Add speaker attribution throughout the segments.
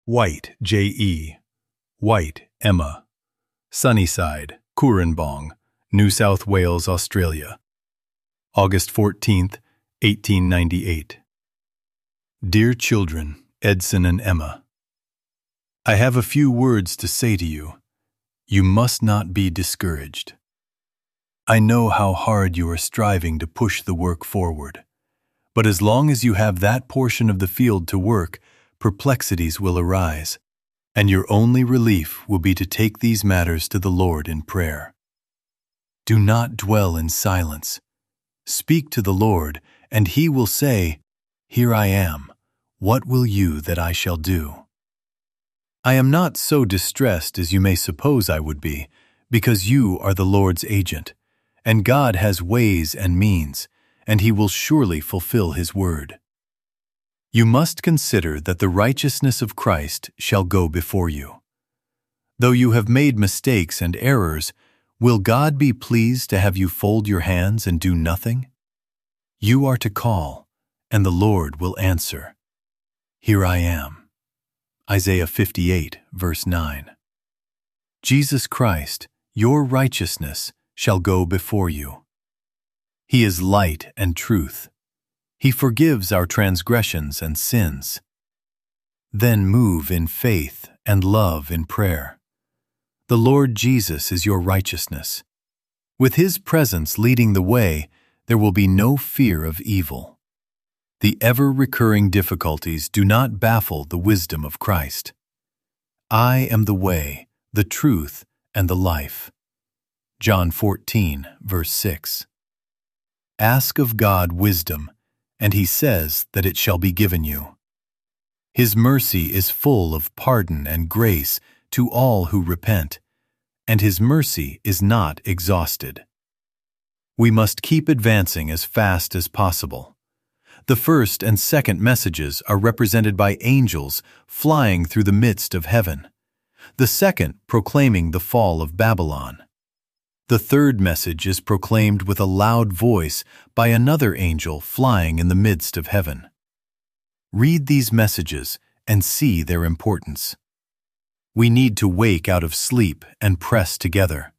Speaker 1: White, J.E. White, Emma. Sunnyside, Cooranbong, New South Wales, Australia. August 14th, 1898. Dear children, Edson and Emma, I have a few words to say to you. You must not be discouraged. I know how hard you are striving to push the work forward, but as long as you have that portion of the field to work, perplexities will arise, and your only relief will be to take these matters to the Lord in prayer. Do not dwell in silence. Speak to the Lord, and He will say, Here I am. What will you that I shall do? I am not so distressed as you may suppose I would be, because you are the Lord's agent, and God has ways and means, and He will surely fulfill His word. You must consider that the righteousness of Christ shall go before you. Though you have made mistakes and errors, will God be pleased to have you fold your hands and do nothing? You are to call, and the Lord will answer. Here I am. Isaiah 58, verse 9. Jesus Christ, your righteousness, shall go before you. He is light and truth. He forgives our transgressions and sins. Then move in faith and love in prayer. The Lord Jesus is your righteousness. With His presence leading the way, there will be no fear of evil. The ever-recurring difficulties do not baffle the wisdom of Christ. I am the way, the truth, and the life. John 14, verse 6. Ask of God wisdom, and He says that it shall be given you. His mercy is full of pardon and grace to all who repent, and His mercy is not exhausted. We must keep advancing as fast as possible. The first and second messages are represented by angels flying through the midst of heaven, the second proclaiming the fall of Babylon. The third message is proclaimed with a loud voice by another angel flying in the midst of heaven. Read these messages and see their importance. We need to wake out of sleep and press together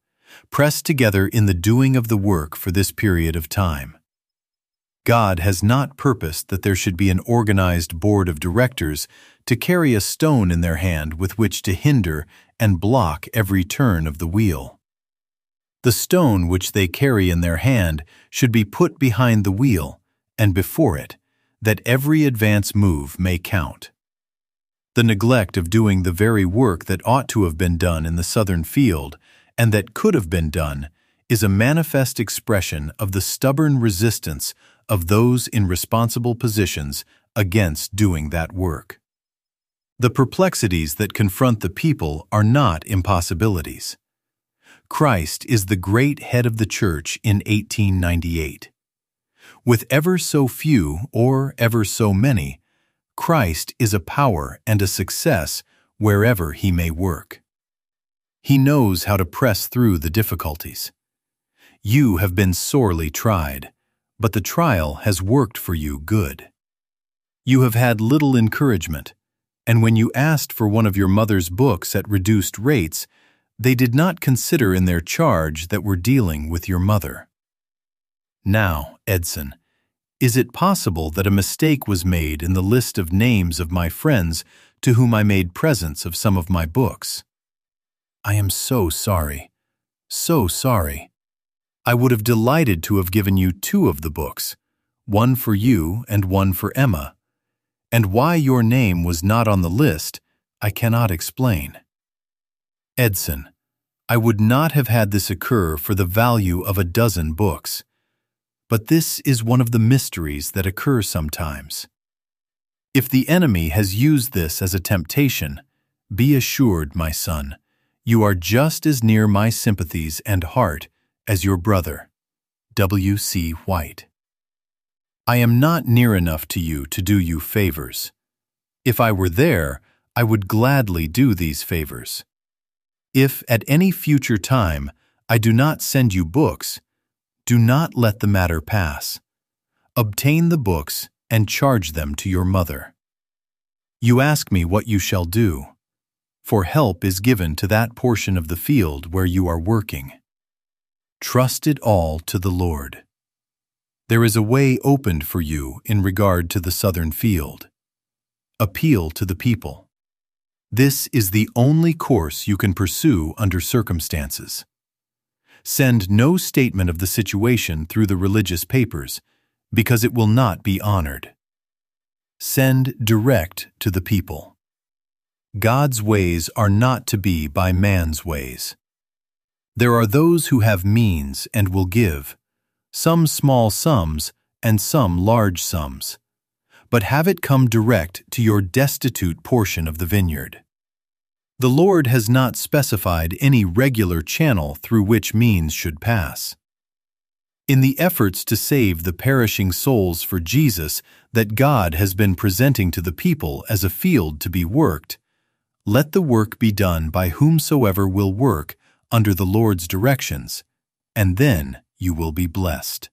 Speaker 1: in the doing of the work for this period of time. God has not purposed that there should be an organized board of directors to carry a stone in their hand with which to hinder and block every turn of the wheel. The stone which they carry in their hand should be put behind the wheel and before it, that every advance move may count. The neglect of doing the very work that ought to have been done in the southern field and that could have been done is a manifest expression of the stubborn resistance of those in responsible positions against doing that work. The perplexities that confront the people are not impossibilities. Christ is the great head of the church in 1898. With ever so few or ever so many, Christ is a power and a success wherever He may work. He knows how to press through the difficulties. You have been sorely tried, but the trial has worked for you good. You have had little encouragement, and when you asked for one of your mother's books at reduced rates, they did not consider in their charge that we're dealing with your mother. Now, Edson, is it possible that a mistake was made in the list of names of my friends to whom I made presents of some of my books? I am so sorry, so sorry. I would have delighted to have given you 2 of the books, one for you and one for Emma, and why your name was not on the list, I cannot explain. Edson, I would not have had this occur for the value of a dozen books, but this is one of the mysteries that occur sometimes. If the enemy has used this as a temptation, be assured, my son, you are just as near my sympathies and heart as your brother, W. C. White. I am not near enough to you to do you favors. If I were there, I would gladly do these favors. If at any future time I do not send you books, do not let the matter pass. Obtain the books and charge them to your mother. You ask me what you shall do, for help is given to that portion of the field where you are working. Trust it all to the Lord. There is a way opened for you in regard to the southern field. Appeal to the people. This is the only course you can pursue under circumstances. Send no statement of the situation through the religious papers, because it will not be honored. Send direct to the people. God's ways are not to be by man's ways. There are those who have means and will give, some small sums and some large sums, but have it come direct to your destitute portion of the vineyard. The Lord has not specified any regular channel through which means should pass. In the efforts to save the perishing souls for Jesus that God has been presenting to the people as a field to be worked, let the work be done by whomsoever will work under the Lord's directions, and then you will be blessed.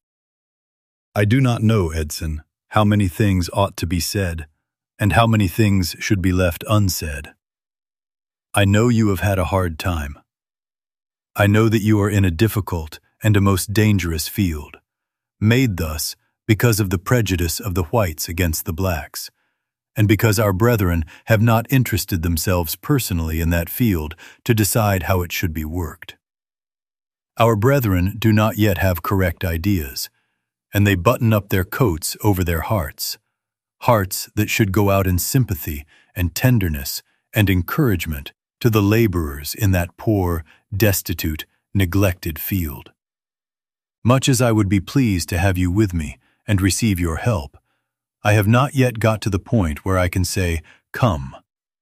Speaker 1: I do not know, Edson, how many things ought to be said, and how many things should be left unsaid. I know you have had a hard time. I know that you are in a difficult and a most dangerous field, made thus because of the prejudice of the whites against the blacks, and because our brethren have not interested themselves personally in that field to decide how it should be worked. Our brethren do not yet have correct ideas, and they button up their coats over their hearts, hearts that should go out in sympathy and tenderness and encouragement to the laborers in that poor, destitute, neglected field. Much as I would be pleased to have you with me and receive your help, I have not yet got to the point where I can say, "Come."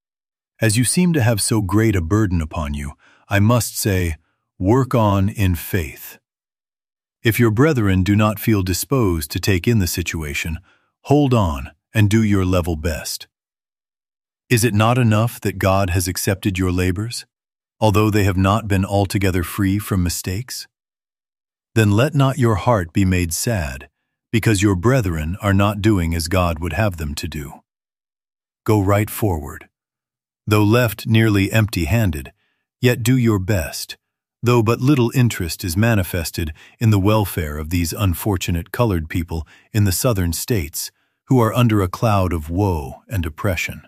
Speaker 1: As you seem to have so great a burden upon you, I must say, work on in faith. If your brethren do not feel disposed to take in the situation, hold on and do your level best. Is it not enough that God has accepted your labors, although they have not been altogether free from mistakes? Then let not your heart be made sad, because your brethren are not doing as God would have them to do. Go right forward. Though left nearly empty-handed, yet do your best, though but little interest is manifested in the welfare of these unfortunate colored people in the southern states, who are under a cloud of woe and oppression.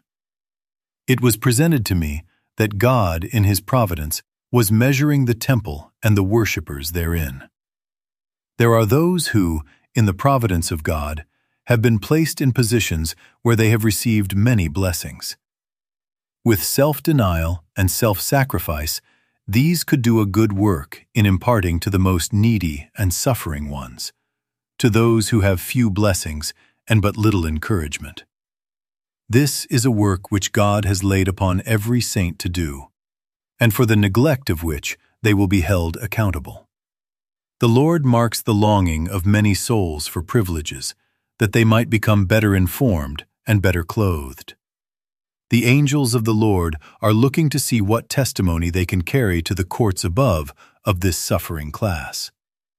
Speaker 1: It was presented to me that God, in His providence, was measuring the temple and the worshippers therein. There are those who, in the providence of God, have been placed in positions where they have received many blessings. With self-denial and self-sacrifice, these could do a good work in imparting to the most needy and suffering ones, to those who have few blessings and but little encouragement. This is a work which God has laid upon every saint to do, and for the neglect of which they will be held accountable. The Lord marks the longing of many souls for privileges, that they might become better informed and better clothed. The angels of the Lord are looking to see what testimony they can carry to the courts above of this suffering class.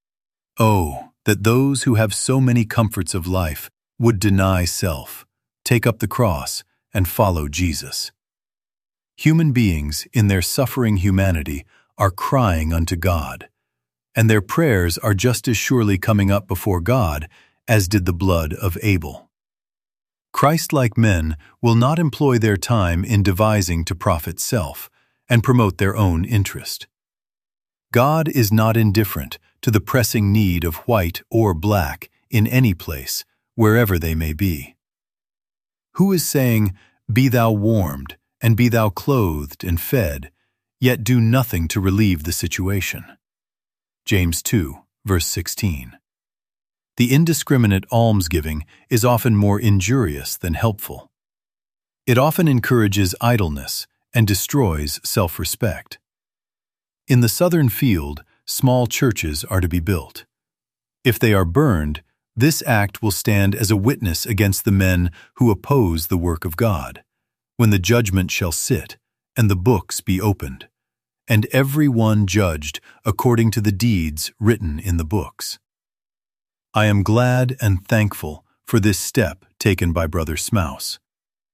Speaker 1: Oh, that those who have so many comforts of life would deny self, take up the cross, and follow Jesus. Human beings, in their suffering humanity, are crying unto God, and their prayers are just as surely coming up before God as did the blood of Abel. Christ-like men will not employ their time in devising to profit self and promote their own interest. God is not indifferent to the pressing need of white or black in any place, wherever they may be. Who is saying, "Be thou warmed, and be thou clothed and fed," yet do nothing to relieve the situation? James 2, verse 16. The indiscriminate almsgiving is often more injurious than helpful. It often encourages idleness and destroys self-respect. In the southern field, small churches are to be built. If they are burned, this act will stand as a witness against the men who oppose the work of God, when the judgment shall sit and the books be opened, and every one judged according to the deeds written in the books. I am glad and thankful for this step taken by Brother Smouse.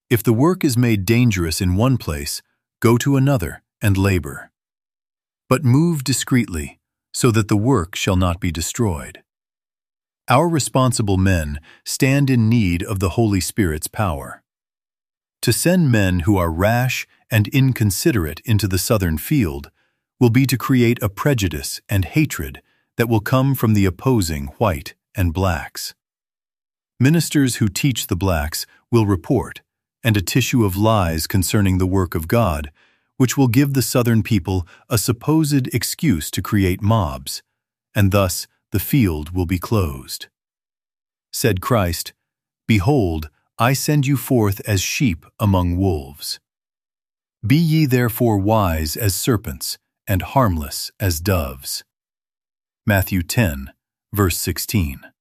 Speaker 1: If the work is made dangerous in one place, go to another and labor. But move discreetly, so that the work shall not be destroyed. Our responsible men stand in need of the Holy Spirit's power. To send men who are rash and inconsiderate into the southern field will be to create a prejudice and hatred that will come from the opposing white and blacks. Ministers who teach the blacks will report, and a tissue of lies concerning the work of God, which will give the southern people a supposed excuse to create mobs, and thus the field will be closed. Said Christ, "Behold, I send you forth as sheep among wolves. Be ye therefore wise as serpents and harmless as doves." Matthew 10, verse 16.